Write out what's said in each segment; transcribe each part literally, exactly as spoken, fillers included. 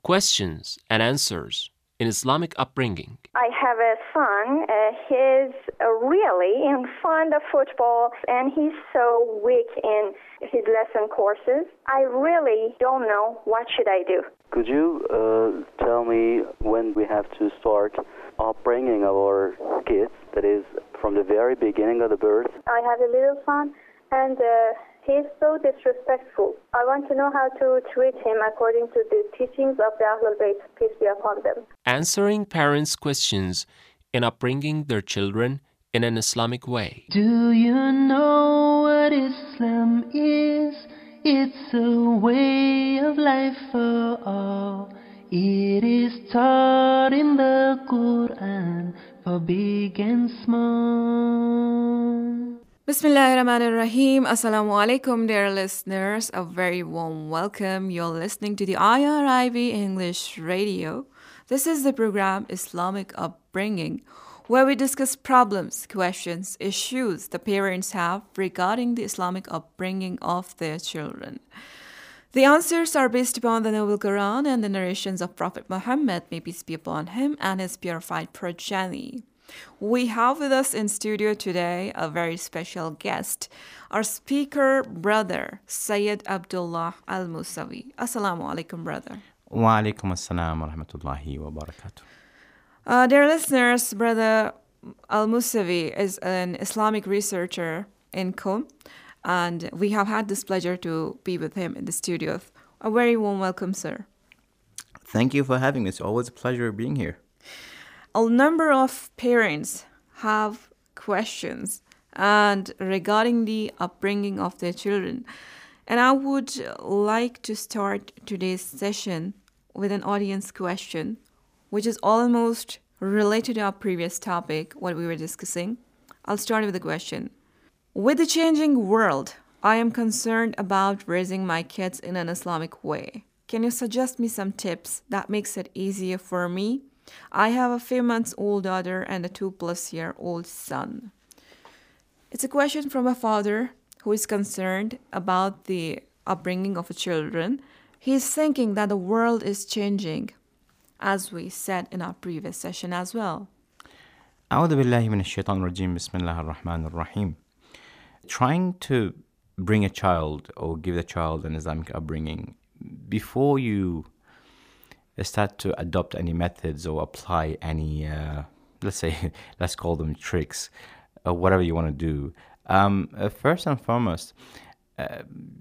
questions and answers in Islamic upbringing. I have a son. Uh, he's uh, really in fond of football, and he's so weak in his lesson courses. I really don't know what should I do. Could you uh, tell me when we have to start upbringing our kids, that is, from the very beginning of the birth? I have a little son, and uh, he's so disrespectful. I want to know how to treat him according to the teachings of the Ahlul Bayt, peace be upon them. Answering parents' questions in upbringing their children in an Islamic way. Do you know what Islam is? It's a way of life for all. It is taught in the Quran for big and small. Bismillahirrahmanirrahim. Assalamu alaikum, dear listeners. A very warm welcome. You're listening to the I R I B English Radio. This is the program Islamic Upbringing, where we discuss problems, questions, issues the parents have regarding the Islamic upbringing of their children. The answers are based upon the Noble Quran and the narrations of Prophet Muhammad, may peace be upon him, and his purified progeny. We have with us in studio today a very special guest, our speaker brother, Sayyid Abdullah Al-Musawi. Assalamu alaikum, brother. Wa alaikum assalam wa rahmatullahi wa barakatuh. Uh, dear listeners, Brother Al-Musawi is an Islamic researcher in Qom, and we have had this pleasure to be with him in the studio. A very warm welcome, sir. Thank you for having me. It's always a pleasure being here. A number of parents have questions and regarding the upbringing of their children. And I would like to start today's session with an audience question, which is almost related to our previous topic, what we were discussing. I'll start with the question. With the changing world, I am concerned about raising my kids in an Islamic way. Can you suggest me some tips that makes it easier for me? I have a few months old daughter and a two plus year old son. It's a question from a father who is concerned about the upbringing of children. He is thinking that the world is changing, as we said in our previous session as well. A'udhu billahi minash shaitanir rajim. Bismillahir rahmanir rahim. Trying to bring a child or give the child an Islamic upbringing, before you start to adopt any methods or apply any, uh, let's say, let's call them tricks, or whatever you want to do. Um, uh, first and foremost, uh,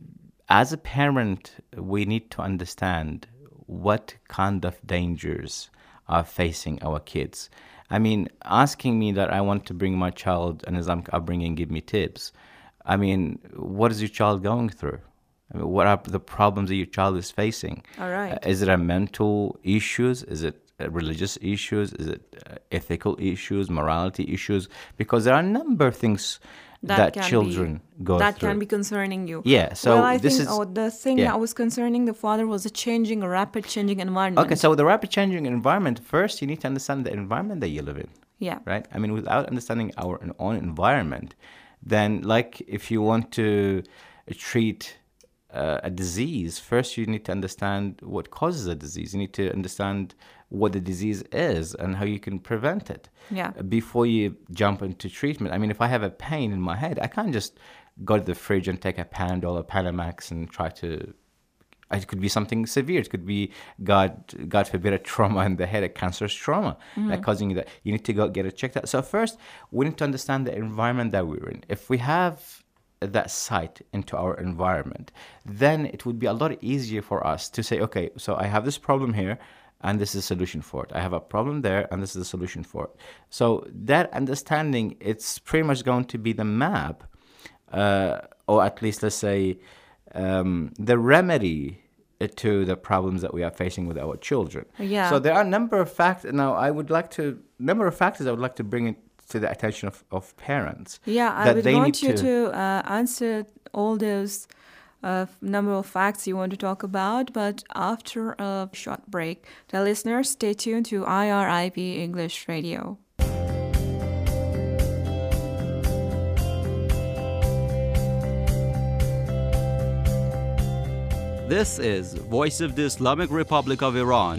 as a parent, we need to understand what kind of dangers are facing our kids. I mean, asking me that I want to bring my child an Islamic upbringing, give me tips. I mean, what is your child going through? I mean, what are the problems that your child is facing? All right. Uh, is it a mental issues? Is it uh, religious issues? Is it uh, ethical issues, morality issues? Because there are a number of things that, that children be, go that through. That can be concerning you. Yeah. So well, I this think is oh, the thing yeah. that was concerning the father was a changing, a rapid changing environment. Okay. So the rapid changing environment. First, you need to understand the environment that you live in. Yeah. Right. I mean, without understanding our own environment, then like if you want to treat Uh, a disease, first you need to understand what causes a disease. You need to understand what the disease is and how you can prevent it. Yeah. Before you jump into treatment. I mean, if I have a pain in my head, I can't just go to the fridge and take a Panadol or Panamax and try to... It could be something severe. It could be, God God forbid, a trauma in the head, a cancerous trauma mm-hmm. that causing you that. You need to go get it checked out. So first, we need to understand the environment that we're in. If we have that sight into our environment, then it would be a lot easier for us to say, okay, so I have this problem here and this is a solution for it. I have a problem there and this is a solution for it. So that understanding, it's pretty much going to be the map, uh, or at least let's say um, the remedy to the problems that we are facing with our children. Yeah. So there are a number of factors. Now I would like to, number of factors I would like to bring in to the attention of, of parents. Yeah, I would want you to, to uh, answer all those uh, number of facts you want to talk about, but after a short break, the listeners, stay tuned to I R I B English Radio. This is Voice of the Islamic Republic of Iran.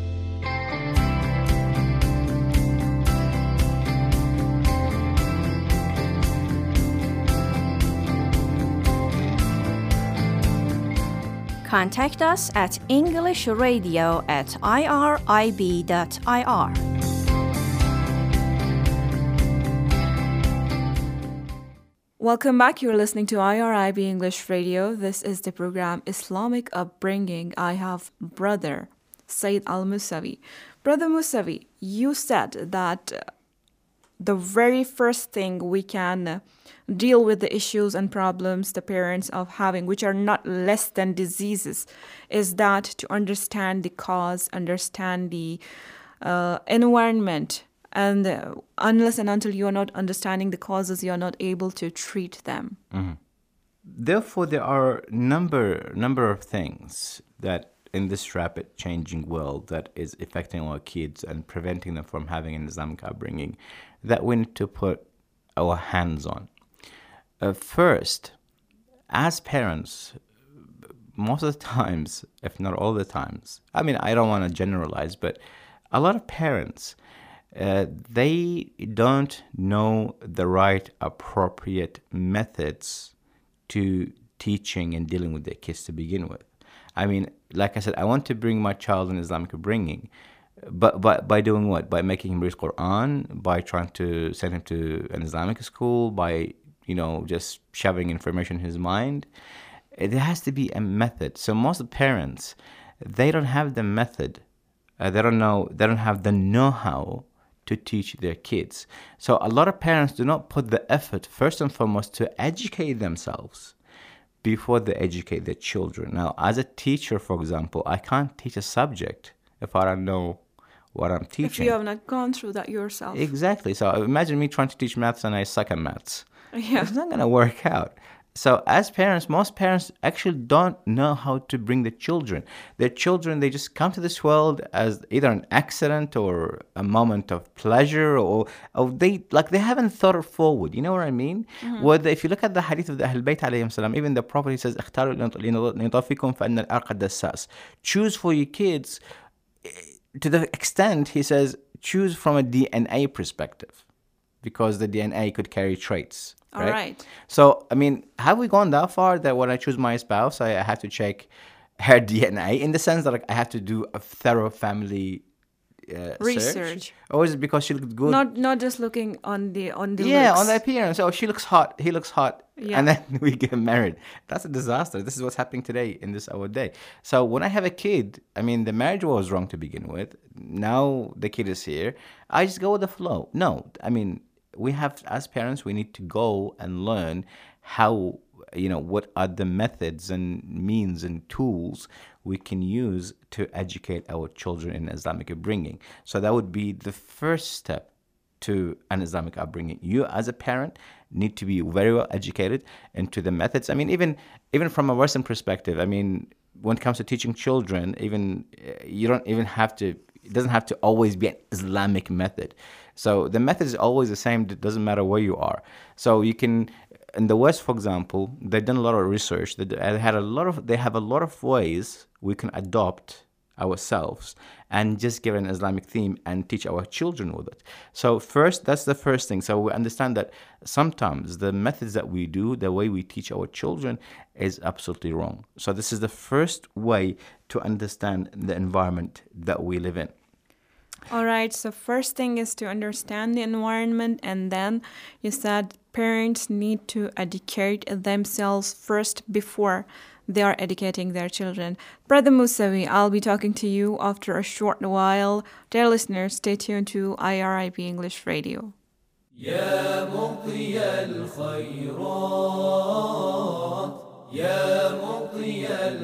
Contact us at englishradio at irib dot ir. Welcome back. You're listening to I R I B English Radio. This is the program Islamic Upbringing. I have brother Said Al Musawi. Brother Musawi, you said that the very first thing we can deal with the issues and problems the parents are having, which are not less than diseases, is that to understand the cause, understand the uh, environment, and uh, unless and until you are not understanding the causes, you are not able to treat them. Mm-hmm. Therefore, there are number number of things that in this rapid changing world that is affecting our kids and preventing them from having an Islamic upbringing that we need to put our hands on. Uh, first, as parents, most of the times, if not all the times, I mean, I don't want to generalize, but a lot of parents, uh, they don't know the right, appropriate methods to teaching and dealing with their kids to begin with. I mean, like I said, I want to bring my child in Islamic upbringing, but, but by doing what? By making him read Quran, by trying to send him to an Islamic school, by you know, just shoving information in his mind. There has to be a method. So most parents, they don't have the method. Uh, they don't know, they don't have the know-how to teach their kids. So a lot of parents do not put the effort, first and foremost, to educate themselves before they educate their children. Now, as a teacher, for example, I can't teach a subject if I don't know what I'm teaching. If you have not gone through that yourself. Exactly. So imagine me trying to teach maths and I suck at maths. Yeah. It's not going to work out. So as parents, most parents actually don't know how to bring the children. Their children, they just come to this world as either an accident or a moment of pleasure, or, or they like they haven't thought it forward. You know what I mean? Mm-hmm. Whether if you look at the hadith of the Ahl Bayt alayhim salam, even the Prophet, he says, choose for your kids, to the extent, he says, choose from a D N A perspective, because the D N A could carry traits. Right? All right. So, I mean, have we gone that far that when I choose my spouse, I have to check her D N A in the sense that like, I have to do a thorough family uh, research? Search? Or is it because she looks good? Not not just looking on the on the yeah, looks. on the appearance. Oh, she looks hot. He looks hot. Yeah. And then we get married. That's a disaster. This is what's happening today in this our day. So when I have a kid, I mean, the marriage was wrong to begin with. Now the kid is here. I just go with the flow. No, I mean, we have, as parents, we need to go and learn how, you know, what are the methods and means and tools we can use to educate our children in Islamic upbringing. So that would be the first step to an Islamic upbringing. You, as a parent, need to be very well educated into the methods. I mean, even even from a Western perspective, I mean, when it comes to teaching children, even you don't even have to, it doesn't have to always be an Islamic method. So the method is always the same. It doesn't matter where you are. So you can, in the West, for example, they've done a lot of research. They had a lot of, they have a lot of ways we can adopt ourselves and just give an Islamic theme and teach our children with it. So first, that's the first thing. So we understand that sometimes the methods that we do, the way we teach our children is absolutely wrong. So this is the first way to understand the environment that we live in. All right, so first thing is to understand the environment, and then you said parents need to educate themselves first before they are educating their children. Brother Musawi, I'll be talking to you after a short while. Dear listeners, stay tuned to I R I B English Radio. يا مطي الخيرات يا مطي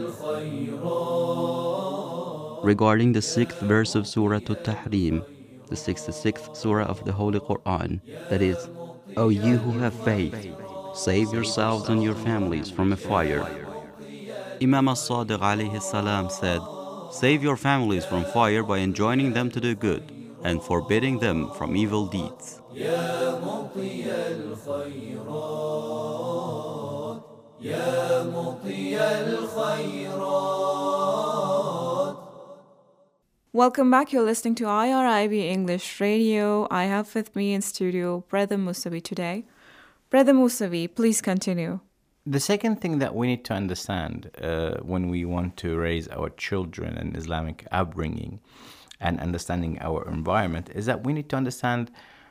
الخيرات. Regarding the sixth verse of Surah At-Tahrim, the sixty-sixth Surah of the Holy Quran, that is, O you who have faith, save yourselves and your families from a fire. Imam As-Sadiq alayhi salam said, save your families from fire by enjoining them to do good and forbidding them from evil deeds. يا مطي الخيرات يا مطي الخيرات. Welcome back. You're listening to I R I B English Radio. I have with me in studio Brother Musavi today. Brother Musavi, please continue. The second thing that we need to understand uh, when we want to raise our children in Islamic upbringing and understanding our environment is that we need to understand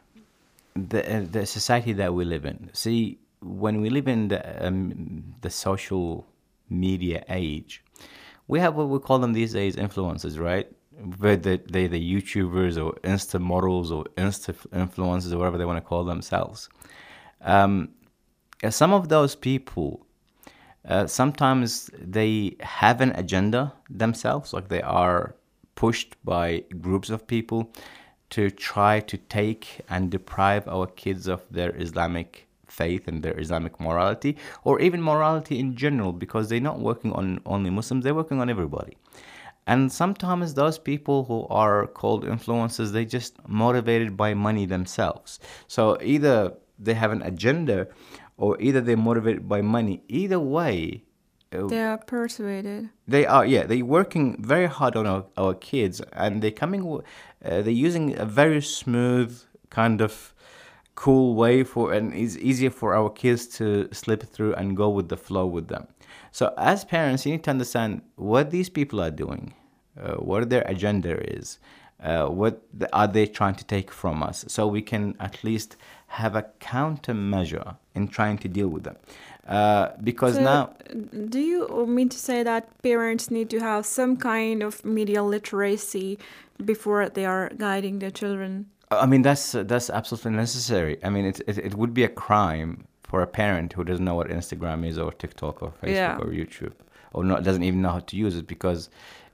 the uh, the society that we live in. See, when we live in the um, the social media age, we have what we call them these days influencers, right? Whether they the YouTubers or Insta models or Insta influencers or whatever they want to call themselves. Um, some of those people, uh, sometimes they have an agenda themselves, like they are pushed by groups of people to try to take and deprive our kids of their Islamic faith and their Islamic morality, or even morality in general, because they're not working on only Muslims, they're working on everybody. And sometimes those people who are called influencers, they just motivated by money themselves. So either they have an agenda or either they're motivated by money. Either way, they are persuaded. They are, yeah, they're working very hard on our, our kids, and they're coming, uh, they're using a very smooth kind of cool way for, and it's easier for our kids to slip through and go with the flow with them. So as parents, you need to understand what these people are doing, uh, what their agenda is, uh, what the, are they trying to take from us, so we can at least have a countermeasure in trying to deal with them. Uh, because so now... Do you mean to say that parents need to have some kind of media literacy before they are guiding their children? I mean, that's that's absolutely necessary. I mean, it, it, it would be a crime for a parent who doesn't know what Instagram is or TikTok or Facebook yeah. or YouTube, or not doesn't even know how to use it, because,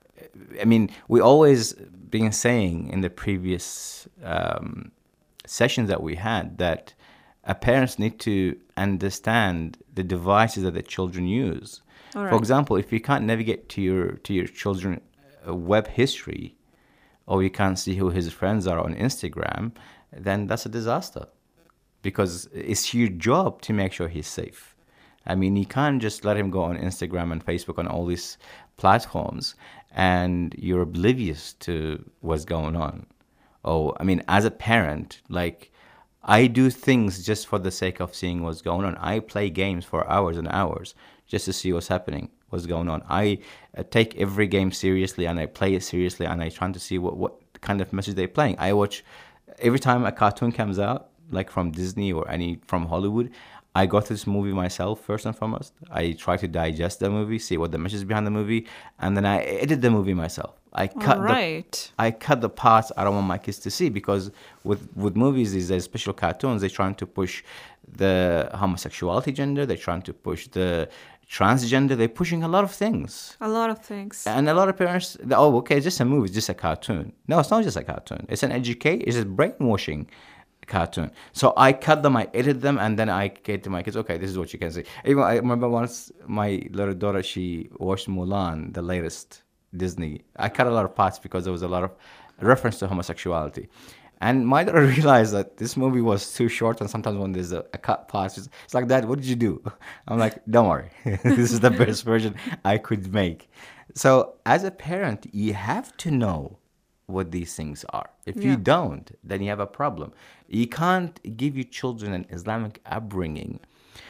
I mean, we always been saying in the previous um, sessions that we had that uh, parents need to understand the devices that the children use. All right. For example, if you can't navigate to your to your children's uh, web history, or you can't see who his friends are on Instagram, then that's a disaster. Because it's your job to make sure he's safe. I mean, you can't just let him go on Instagram and Facebook and all these platforms and you're oblivious to what's going on. Oh, I mean, as a parent, like, I do things just for the sake of seeing what's going on. I play games for hours and hours just to see what's happening, what's going on. I uh, take every game seriously and I play it seriously and I try to see what, what kind of message they're playing. I watch, every time a cartoon comes out, like from Disney or any from Hollywood, I go through this movie myself first and foremost. I try to digest the movie, see what the message is behind the movie, and then I edit the movie myself. I cut right. the I cut the parts I don't want my kids to see, because with with movies these days, special cartoons, they're trying to push the homosexuality gender, they're trying to push the transgender, they're pushing a lot of things. A lot of things. And a lot of parents, oh, okay, it's just a movie, it's just a cartoon. No, it's not just a cartoon. It's an educate, it's a brainwashing cartoon. So I cut them, I edit them, and then I get to my kids, okay, this is what you can see. Even I remember once my little daughter, she watched Mulan, the latest Disney. I cut a lot of parts because there was a lot of reference to homosexuality. And my daughter realized that this movie was too short, and sometimes when there's a, a cut part, it's, it's like, Dad, what did you do? I'm like, don't worry. This is the best version I could make. So as a parent, you have to know what these things are. If yeah. you don't, then you have a problem. You can't give your children an Islamic upbringing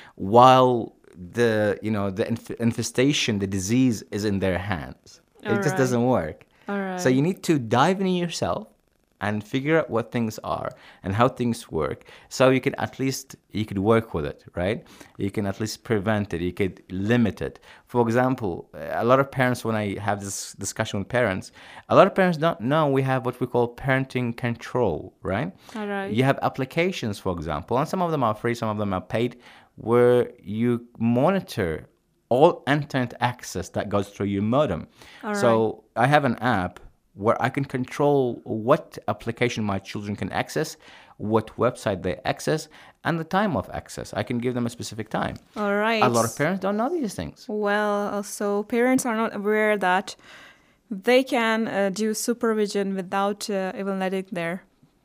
while the, you know, the inf- infestation, the disease is in their hands. All it just right. doesn't work. All right. So you need to dive in yourself and figure out what things are and how things work, so you can at least, you could work with it, right? You can at least prevent it, you could limit it. For example, a lot of parents, when I have this discussion with parents, a lot of parents don't know we have what we call parenting control, right? All right. You have applications, for example, and some of them are free, some of them are paid, where you monitor all internet access that goes through your modem. All so right. I have an app where I can control what application my children can access, what website they access, and the time of access. I can give them a specific time. All right. A lot of parents don't know these things. Well, so parents are not aware that they can uh, do supervision without uh, even letting their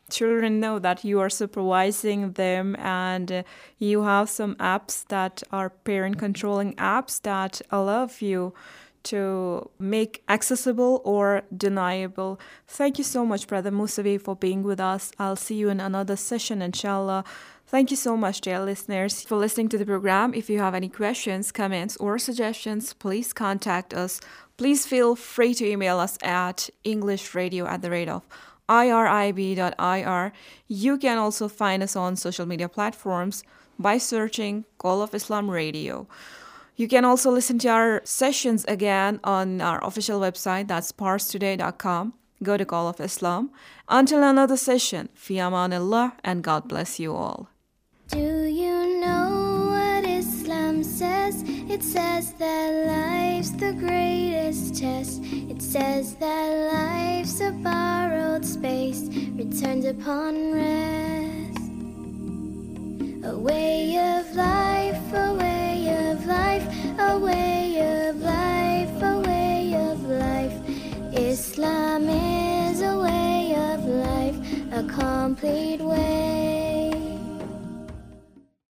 children know that you are supervising them, and uh, you have some apps that are parent controlling apps that allow you to make accessible or deniable. Thank you so much, Brother Musavi, for being with us. I'll see you in another session, inshallah. Thank you so much, dear listeners, for listening to the program. If you have any questions, comments, or suggestions, please contact us. Please feel free to email us at englishradio at the rate of irib.ir. You can also find us on social media platforms by searching Call of Islam Radio. You can also listen to our sessions again on our official website, that's pars today dot com. Go to Call of Islam. Until another session, fi amanillah, and God bless you all. Do you know what Islam says? It says that life's the greatest test. It says that life's a borrowed space, returned upon rest. A way of life, a way of life, a way of life, a way of life. Islam is a way of life, a complete way.